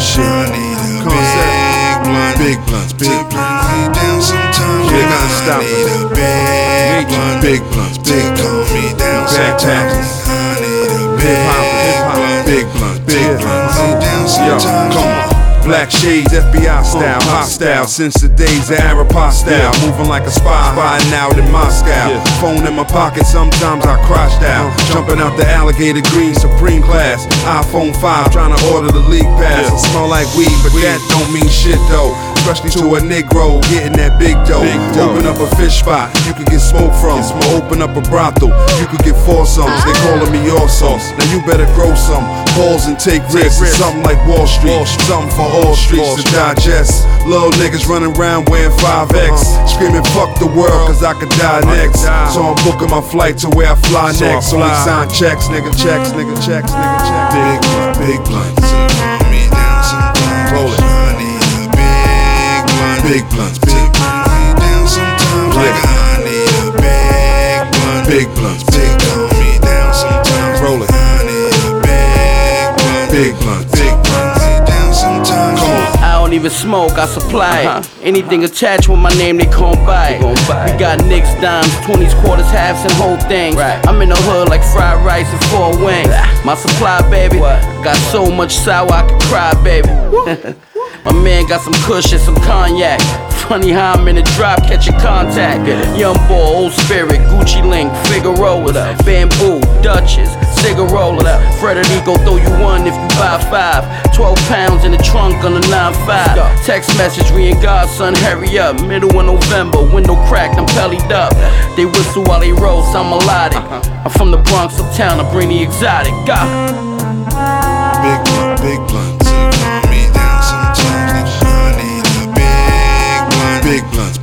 shit. Concept. Big blunts, big blunts. You gotta stop it. Big blunts, big blunts. Backpackers. Hip hop, big blunts, big blunts. Yo, come on. Black shades, FBI style, hostile since the days of Arab style. Moving like a spy, spying out in Moscow. Phone in my pocket, sometimes I crashed out. Jumping out the alligator green, supreme class. iPhone 5, trying to order the league pass. I smell like weed, but that don't mean shit though. Especially to a Negro, getting that big dough. Open up a fish spot, you could get smoke from. Open up a brothel, you could get foursomes. They calling me also. Now you better grow some. Pause and take risks. Something like Wall Street. Something for all streets to digest. Little niggas running around wearing 5X. Screaming fuck the world cause I could die next. So I'm booking my flight to where I fly next. Only sign checks, nigga, checks, nigga, checks, nigga, checks. Big blunt, big blunt. Roll it. Big blunts, big blunts. Big blunts, big blunts. Roll it. Big blunts, big blunts. Come on. I don't even smoke, I supply it. Anything attached with my name, they gon' buy it. We got nicks, dimes, 20s, quarters, halves, and whole things. I'm in the hood like fried rice and 4 wings. My supply, baby, got so much sour I could cry, baby. My man got some kush and some cognac. Funny how I'm in the drop catching contact. Young boy, old spirit, Gucci Link, Figueroa, Bamboo, Dutchess, Cigarola. Frederico throw you one if you buy 5. 12 pounds in the trunk on the 9.5. Text message, we ain't godson, hurry up. Middle of November, window cracked, I'm pellied up. They whistle while they roast, I'm melodic. I'm from the Bronx, uptown, I bring the exotic. Big blunt, big blunt. Big blunts.